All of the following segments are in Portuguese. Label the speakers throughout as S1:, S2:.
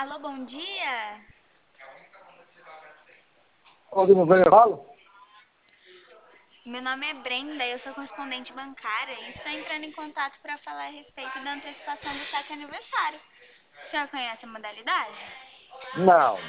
S1: Alô, bom dia.
S2: Onde não vem, eu falo?
S1: Meu nome é Brenda, eu sou correspondente bancária e estou entrando em contato para falar a respeito da antecipação do saque aniversário. O senhor conhece a modalidade?
S2: Não,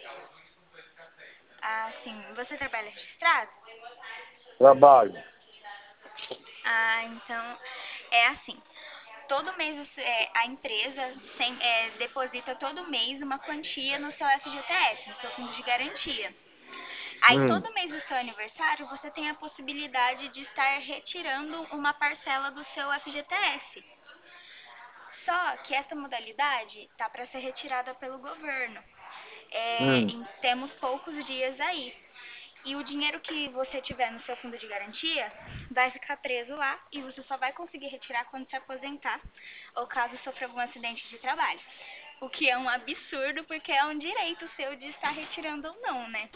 S1: Ah, sim. Você trabalha registrado?
S2: trabalho.
S1: Ah, então é assim. Todo mês a empresa deposita todo mês uma quantia no seu FGTS, no seu fundo de garantia. Aí
S2: Hum,
S1: todo mês do seu aniversário você tem a possibilidade de estar retirando uma parcela do seu FGTS. Só que essa modalidade tá para ser retirada pelo governo.
S2: hum.
S1: Temos poucos dias aí. E o dinheiro que você tiver no seu fundo de garantia vai ficar preso lá e você só vai conseguir retirar quando se aposentar ou caso sofra algum acidente de trabalho. O que é um absurdo porque é um direito seu de estar retirando ou não, né?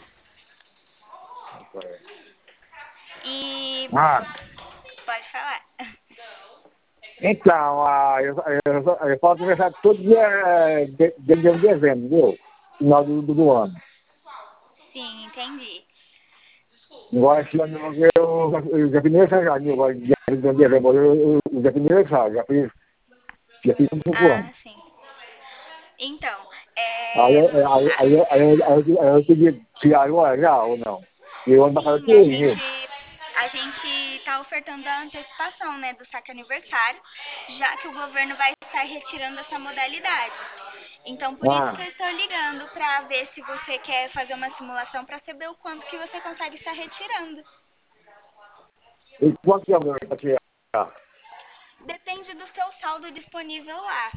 S1: E
S2: Ah,
S1: pode falar.
S2: então, eu posso conversar todo dia de dezembro, viu? Final do ano.
S1: Sim, entendi.
S2: Agora, esse ano eu já fiz aniversário, agora de dezembro, eu já fiz aniversário, já fiz 5
S1: Ah,
S2: anos.
S1: sim. Então,
S2: Aí eu pedi tirar agora já, ou não? E o ano passado eu
S1: sim, a
S2: tirei,
S1: gente
S2: viu?
S1: a gente está ofertando a antecipação, né, do saque aniversário, já que o governo vai estar retirando essa modalidade. Então, por isso que
S2: Ah,
S1: eu estou ligando para ver se você quer fazer uma simulação para saber o quanto que você consegue estar retirando.
S2: e quanto que é o meu pra tirar?
S1: Depende do seu saldo disponível lá.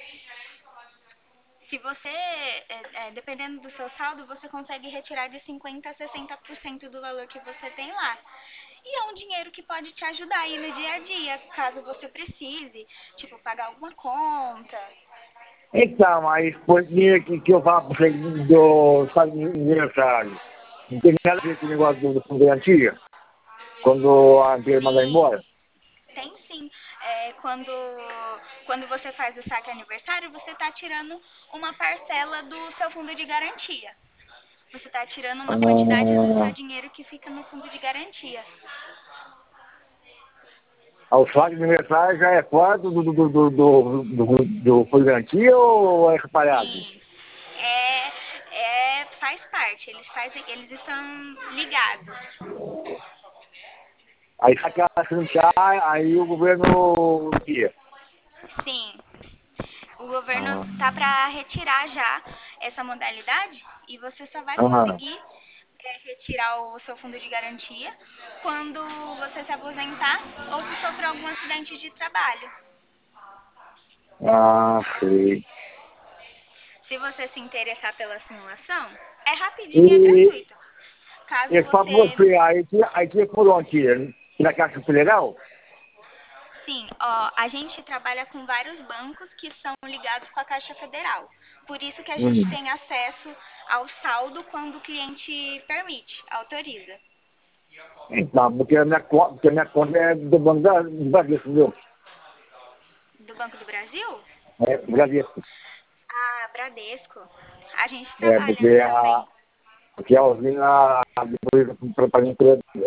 S1: Se você, dependendo do seu saldo, você consegue retirar de 50% a 60% do valor que você tem lá. E é um dinheiro que pode te ajudar aí no dia a dia, caso você precise, tipo, pagar alguma conta.
S2: Então, aí depois dinheiro que eu falo pra você do sabe, aniversário. Não tem nada a ver com o negócio do fundo de garantia, quando a empresa manda
S1: Sim,
S2: embora.
S1: tem sim. Quando você faz o saque aniversário, você está tirando uma parcela do seu fundo de garantia. Você está tirando uma quantidade do seu
S2: Ah,
S1: dinheiro que fica no fundo de garantia.
S2: o salário de aniversário já é fora do fundo de garantia ou é separado?
S1: Sim, faz parte. Eles estão ligados.
S2: Aí sai aquela sai, aí o governo tira.
S1: Sim, o governo
S2: Ah,
S1: tá para retirar já essa modalidade e você só vai
S2: ah,
S1: conseguir retirar o seu fundo de garantia quando você se aposentar ou se sofrer algum acidente de trabalho.
S2: sei.
S1: Se você se interessar pela simulação, é rapidinho e é
S2: E
S1: gratuito. Caso
S2: eu falo pra
S1: você.
S2: você, aí tira por onde tira? Na Caixa Federal?
S1: Sim, ó, a gente trabalha com vários bancos que são ligados com a Caixa Federal. Por isso que a gente
S2: Hum.
S1: tem acesso ao saldo quando o cliente permite, autoriza.
S2: Então, porque a minha conta é do Bradesco, viu?
S1: Do Banco do Brasil?
S2: É, Bradesco.
S1: Ah, Bradesco. A gente
S2: É,
S1: trabalha também.
S2: porque a usina depois para mim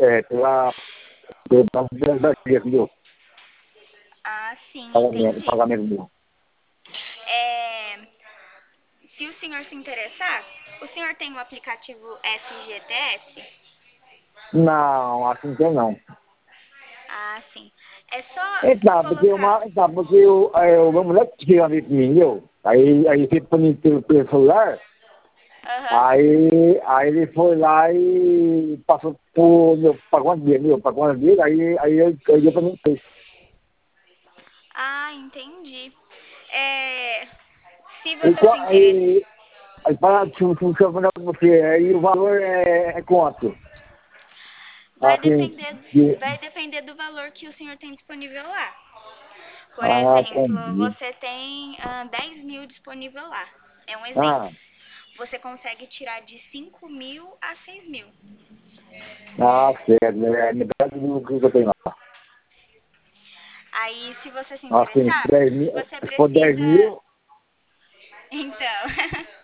S2: pela Bradesco, viu?
S1: Ah, sim, entendi.
S2: Pagamento meu.
S1: É, se o senhor se interessar, o senhor tem o aplicativo FGTS?
S2: Não, assim tem não.
S1: Ah, sim. É só colocar.
S2: Porque o meu moleque tinha uma vez comigo, aí fez pra mim pelo celular,
S1: Aham.
S2: aí ele foi lá e passou pra conta dele, meu, pra conta dele, aí deu pra mim.
S1: Ah, entendi. É, se
S2: Aí,
S1: você se interessa,
S2: aí para funcionar com você, aí o valor é quanto?
S1: vai
S2: Assim,
S1: depender,
S2: de,
S1: vai depender do valor que o senhor tem disponível lá. Por exemplo,
S2: entendi.
S1: você tem 10 mil disponível lá. É um exemplo.
S2: Ah,
S1: Você consegue tirar de 5 mil a 6 mil.
S2: certo, metade do que eu tenho lá.
S1: Aí, se você se
S2: Assim,
S1: interessar,
S2: 10 mil,
S1: você
S2: se for 10
S1: precisa.
S2: mil,
S1: Então.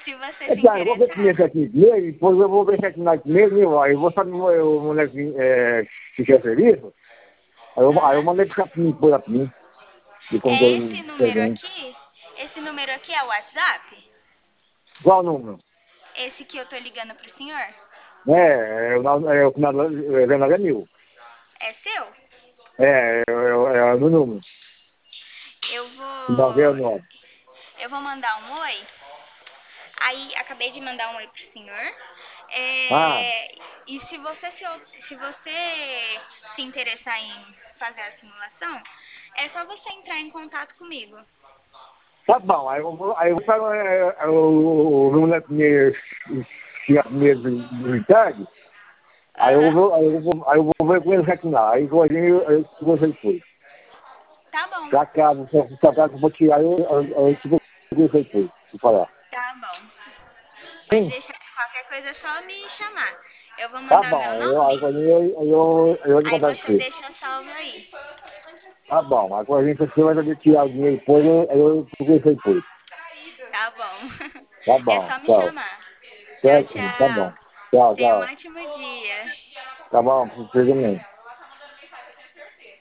S1: Se você
S2: É
S1: se
S2: claro, eu vou ver primeiro
S1: interessar.
S2: 7 meses, depois eu vou ver 7 meses, aí eu vou saber o moleque se quer serviço, aí eu
S1: Aham.
S2: mandei buscar pra mim, pôr pra mim, de como que
S1: É
S2: eu
S1: esse número
S2: presente.
S1: aqui? Esse número aqui é o WhatsApp?
S2: Qual o número?
S1: Esse que eu tô ligando pro senhor?
S2: O final é mil.
S1: É seu?
S2: É o número.
S1: Eu vou.
S2: 99.
S1: Eu vou mandar um oi. Aí acabei de mandar um oi pro senhor.
S2: Ah,
S1: E se você se interessar em fazer a simulação, é só você entrar em contato comigo.
S2: tá bom, aí eu vou pegar o moleque se a primeira de tarde,
S1: Aham.
S2: aí eu vou ver com ele retornar, aí eu conversei depois.
S1: Tá bom.
S2: Já caso, só caso eu vou tirar, eu te conversei depois, vou falar.
S1: Tá bom. Pode
S2: Sim,
S1: deixar que qualquer coisa é só me chamar. Eu vou
S2: tá
S1: mandar meu
S2: bom,
S1: nome,
S2: eu te
S1: aí
S2: contar com
S1: você
S2: você.
S1: deixa salvo aí.
S2: Tá bom, agora a gente vai ter que tirar o dinheiro depois, eu conversei depois.
S1: Tá bom.
S2: Tá
S1: É
S2: bom,
S1: só me
S2: tchau.
S1: chamar. Tchau,
S2: Certo, tá bom.
S1: tchau.
S2: Tchau,
S1: Tenha um
S2: tchau.
S1: ótimo dia.
S2: Tá bom, pra você também.